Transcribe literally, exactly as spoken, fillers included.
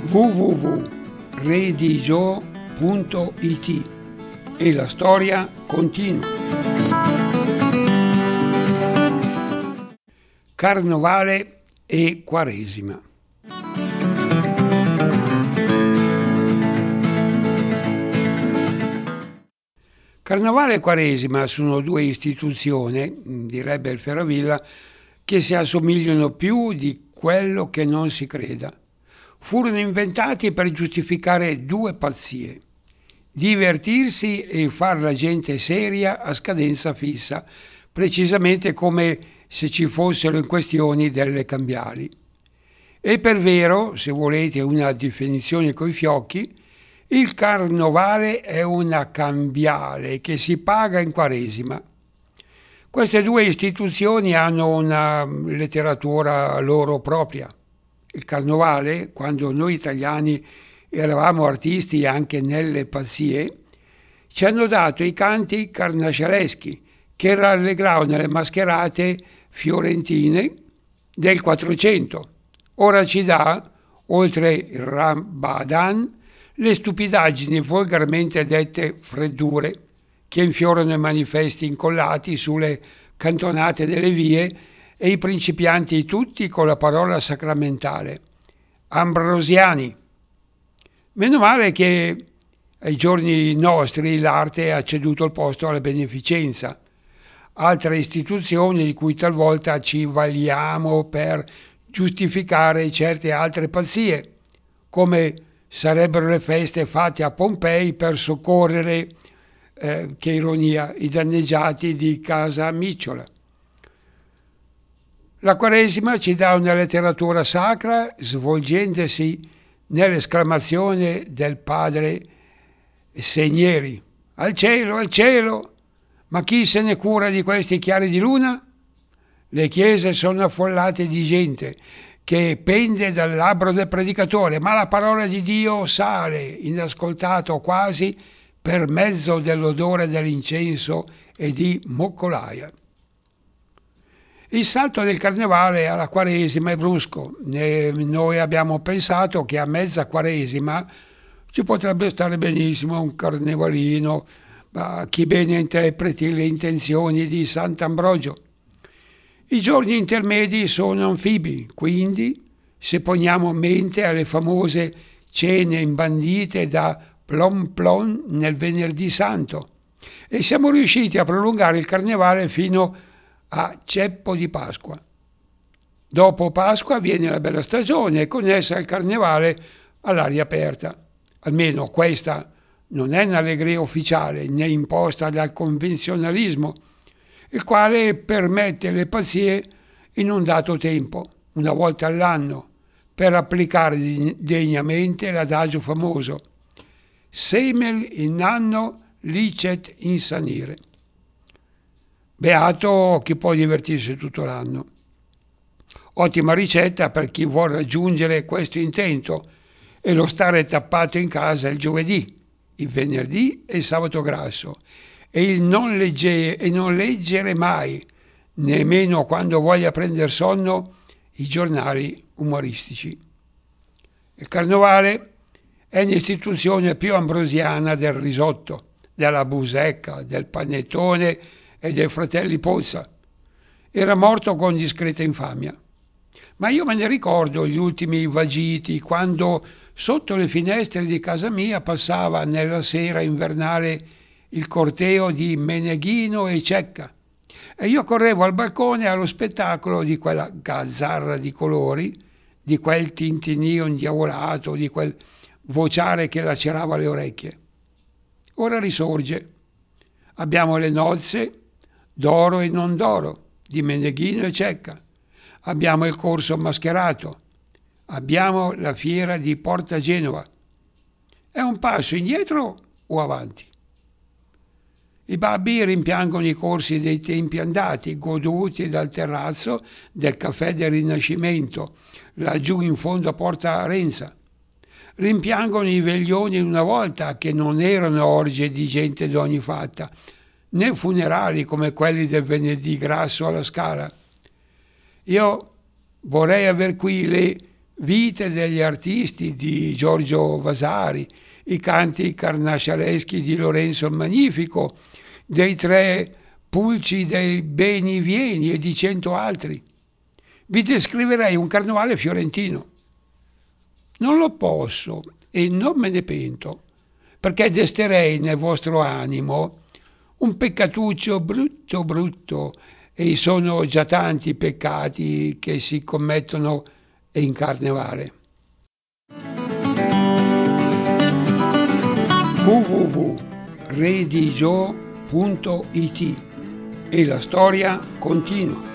w w w punto redigio punto i t e la storia continua. Carnovale e Quaresima. Carnevale e Quaresima sono due istituzioni, direbbe il Ferravilla, che si assomigliano più di quello che non si creda. Furono inventati per giustificare due pazzie: divertirsi e far la gente seria a scadenza fissa, precisamente come se ci fossero in questioni delle cambiali. E per vero, se volete una definizione coi fiocchi, il carnovale è una cambiale che si paga in Quaresima. Queste due istituzioni hanno una letteratura loro propria. Il carnovale, quando noi italiani eravamo artisti anche nelle pazzie, ci hanno dato i canti carnascialeschi che rallegravano le mascherate fiorentine del Quattrocento. Ora ci dà, oltre il Ramadan, le stupidaggini volgarmente dette freddure, che infiorano i manifesti incollati sulle cantonate delle vie e i principianti tutti con la parola sacramentale: ambrosiani. Meno male che ai giorni nostri l'arte ha ceduto il posto alla beneficenza, altra istituzione di cui talvolta ci valiamo per giustificare certe altre pazzie, come sarebbero le feste fatte a Pompei per soccorrere, eh, che ironia, i danneggiati di Casa Micciola. La Quaresima ci dà una letteratura sacra svolgendosi nell'esclamazione del padre Segneri: al cielo, al cielo, ma chi se ne cura di questi chiari di luna? Le chiese sono affollate di gente che pende dal labbro del predicatore, ma la parola di Dio sale, inascoltato quasi, per mezzo dell'odore dell'incenso e di moccolaia. Il salto del carnevale alla Quaresima è brusco. Noi abbiamo pensato che a mezza Quaresima ci potrebbe stare benissimo un carnevalino, ma chi bene interpreti le intenzioni di Sant'Ambrogio. I giorni intermedi sono anfibi, quindi se poniamo mente alle famose cene imbandite da Plon Plon nel Venerdì Santo, e siamo riusciti a prolungare il carnevale fino a Ceppo di Pasqua. Dopo Pasqua viene la bella stagione e con essa il carnevale all'aria aperta. Almeno questa non è un'allegria ufficiale né imposta dal convenzionalismo, il quale permette le pazzie in un dato tempo, una volta all'anno, per applicare degnamente l'adagio famoso: semel in anno licet insanire. Beato chi può divertirsi tutto l'anno. Ottima ricetta per chi vuol raggiungere questo intento e lo stare tappato in casa il giovedì, il venerdì e il sabato grasso, e il non, legge, e non leggere mai, nemmeno quando voglia prendere sonno, i giornali umoristici. Il carnevale è l'istituzione più ambrosiana del risotto, della busecca, del panettone e dei fratelli Pozza. Era morto con discreta infamia. Ma io me ne ricordo gli ultimi vagiti, quando sotto le finestre di casa mia passava nella sera invernale il corteo di Meneghino e Cecca, e io correvo al balcone allo spettacolo di quella gazzarra di colori, di quel tintinnio indiavolato, di quel vociare che lacerava le orecchie. Ora risorge. Abbiamo le nozze d'oro e non d'oro di Meneghino e Cecca, abbiamo il corso mascherato, abbiamo la fiera di Porta Genova. È un passo indietro o avanti? I babbi rimpiangono i corsi dei tempi andati, goduti dal terrazzo del caffè del Rinascimento, laggiù in fondo a Porta Renza. Rimpiangono i veglioni di una volta, che non erano orge di gente d'ogni fatta, né funerali come quelli del venerdì grasso alla Scala. Io vorrei aver qui le vite degli artisti di Giorgio Vasari, i canti carnascialeschi di Lorenzo il Magnifico, dei tre pulci dei Beni Vieni e di cento altri. Vi descriverei un carnevale fiorentino. Non lo posso e non me ne pento, perché desterei nel vostro animo un peccatuccio brutto brutto, e sono già tanti i peccati che si commettono in carnevale. w w w punto redigio punto it e la storia continua.